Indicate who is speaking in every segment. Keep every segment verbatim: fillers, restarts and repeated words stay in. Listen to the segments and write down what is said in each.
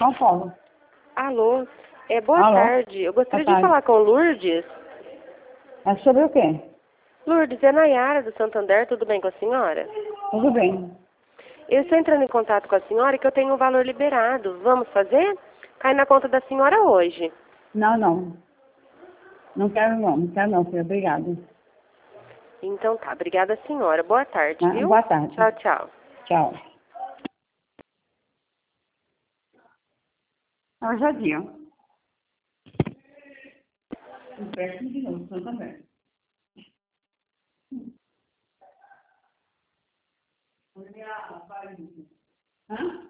Speaker 1: São Paulo.
Speaker 2: Alô, é, boa
Speaker 1: Alô?
Speaker 2: tarde. Eu gostaria
Speaker 1: Boa
Speaker 2: de
Speaker 1: tarde.
Speaker 2: falar com Lourdes.
Speaker 1: É sobre o quê?
Speaker 2: Lourdes, é Nayara do Santander, tudo bem com a senhora?
Speaker 1: Tudo bem.
Speaker 2: Eu estou entrando em contato com a senhora que eu tenho um valor liberado. Vamos fazer? Cai na conta da senhora hoje.
Speaker 1: Não, não. Não quero não. Não quero não, filha. Obrigada.
Speaker 2: Então tá, obrigada senhora. Boa tarde,
Speaker 1: Ah,
Speaker 2: viu?
Speaker 1: boa tarde.
Speaker 2: Tchau, tchau.
Speaker 1: Tchau. Ah, já deu. Empréstimo de novo, Santander. Hã?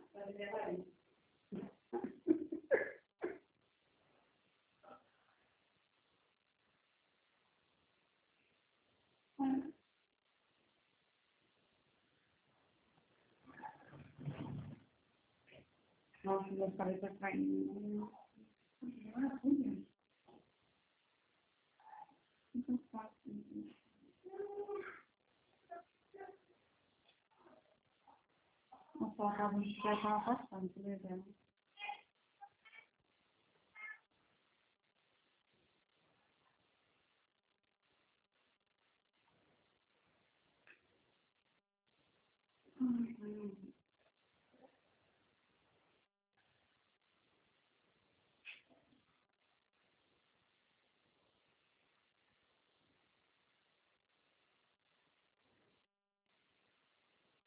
Speaker 1: Nossa, meu pai tá caindo. Nossa, a casa de pé tava passando, por exemplo. Hum, hum.